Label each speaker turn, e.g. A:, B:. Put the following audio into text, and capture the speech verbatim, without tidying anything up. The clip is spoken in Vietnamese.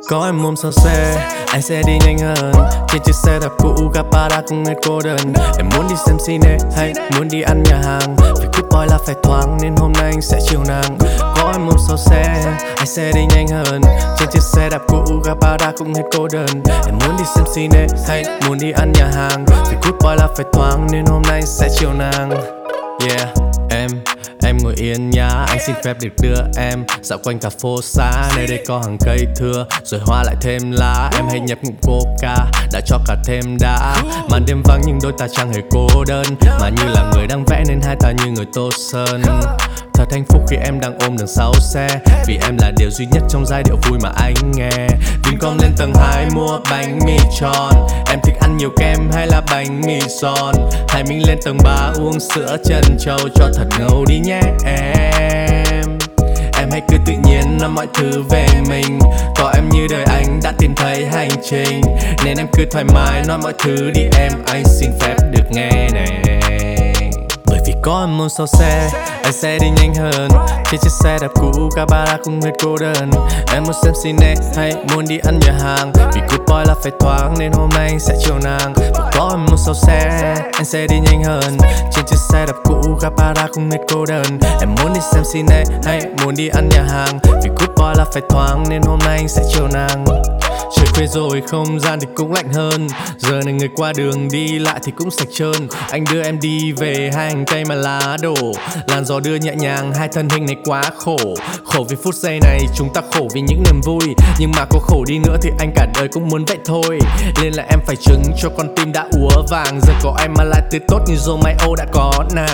A: có em ôm sau xe, anh sẽ đi nhanh hơn. Trên chiếc xe đạp cũ gặp ba đã cũng hết cô đơn. Em muốn đi xem cine hay muốn đi ăn nhà hàng, vì good boy là phải thoáng nên hôm nay anh sẽ chiều nàng. Có em ôm sau xe, anh sẽ đi nhanh hơn. Trên chiếc xe đạp cũ gặp ba đã cũng hết cô đơn. Em muốn đi xem cine hay muốn đi ăn nhà hàng, vì good boy là phải thoáng nên hôm nay anh sẽ chiều nàng. Yeah, em Em ngồi yên nhá, anh xin phép được đưa em dạo quanh cả phố xá. Nơi đây có hàng cây thưa, rồi hoa lại thêm lá. Em hãy nhấp ngụm coca, đã cho cả thêm đá. Màn đêm vắng nhưng đôi ta chẳng hề cô đơn, mà như là người đang vẽ nên hai ta như người tô sơn. Thật hạnh phúc khi em đang ôm đằng sau xe, vì em là điều duy nhất trong giai điệu vui mà anh nghe. Vincom lên tầng hai mua bánh mì tròn, em thích ăn nhiều kem hay là bánh mì giòn. Hay mình lên tầng ba uống sữa trân châu cho thật ngầu đi nhé em. Em hãy cứ tự nhiên nói mọi thứ về mình, có em như đời anh đã tìm thấy hành trình. Nên em cứ thoải mái nói mọi thứ đi em, anh xin phép được nghe này. Bởi vì có em ôm sau xe, anh sẽ đi nhanh hơn. Trên chiếc xe đạp cũ cả ba đã cũng hết cô đơn. Em muốn xem cine hay muốn đi ăn nhà hàng, vì good boy là phải thoáng nên hôm nay anh sẽ chiều nàng. Và có em ôm sau xe, anh sẽ đi nhanh hơn. Trên chiếc xe đạp cũ cả ba đã cũng hết cô đơn. Em muốn đi xem cine hay muốn đi ăn nhà hàng, vì good boy là phải thoáng nên hôm nay anh sẽ chiều nàng. Trời khuya rồi không gian thì cũng lạnh hơn, giờ này người qua đường đi lại thì cũng sạch trơn. Anh đưa em đi về hai hành tây mà lá đổ, làn gió đưa nhẹ nhàng hai thân hình này quá khổ. Khổ vì phút giây này chúng ta khổ vì những niềm vui, nhưng mà có khổ đi nữa thì anh cả đời cũng muốn vậy thôi. Nên là em phải chứng cho con tim đã úa vàng, giờ có em mà lại tươi tốt như Romeo đã có nàng.